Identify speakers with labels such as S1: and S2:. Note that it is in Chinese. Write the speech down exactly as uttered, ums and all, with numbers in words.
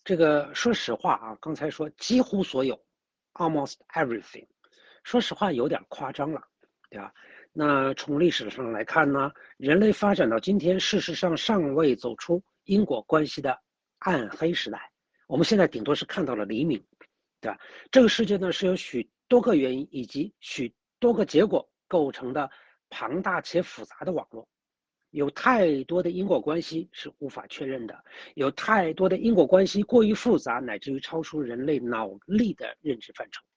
S1: 这个说实话啊，刚才说几乎所有 ，almost everything，说实话有点夸张了，对吧？那从历史上来看呢，人类发展到今天，事实上尚未走出因果关系的暗黑时代。我们现在顶多是看到了黎明，对吧？这个世界呢是由许多个原因以及许多个结果构成的庞大且复杂的网络。有太多的因果关系是无法确认的，有太多的因果关系过于复杂，乃至于超出人类脑力的认知范畴。